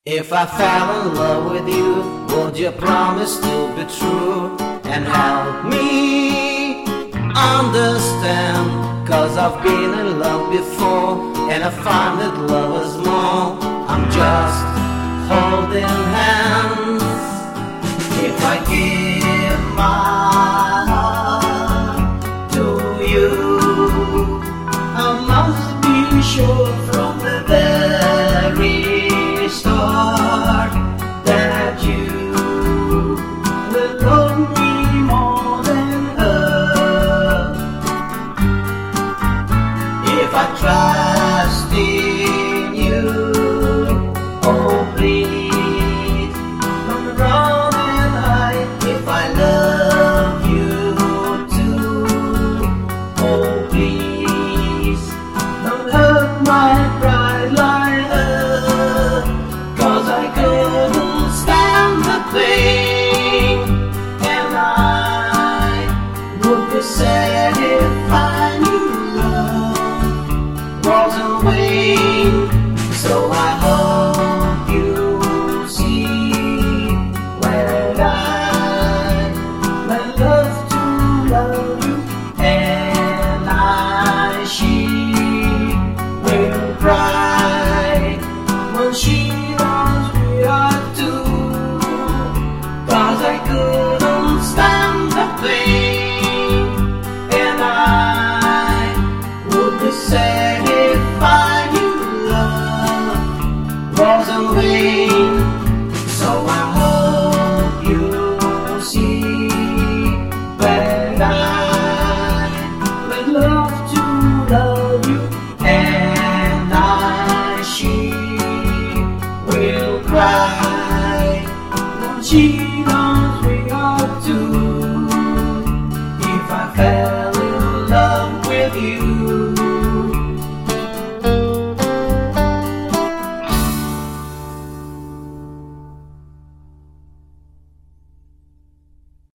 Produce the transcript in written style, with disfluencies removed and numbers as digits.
If I fell in love with you, would you promise to be true and help me understand? 'Cause I've been in love before and I find that love is more. I'm just holding hands. If I give my heart to you, I must be sure from the very start that you will love me more than her. If I trust in you, oh please don't run and hide. If I love you too, oh please don't hurt my pride like her. 'Cause I couldn't stand the pain, and I would be sad if I knew love wasn't vain. So I hope you see when I love to love you, and she will cry when she knows we are two. 'Cause I couldn't stand the pain, and I would be sad if I knew love wasn't vain. So I hope you see when I would love to love you, and she will cry when she knows we are two. If I fell in love with you,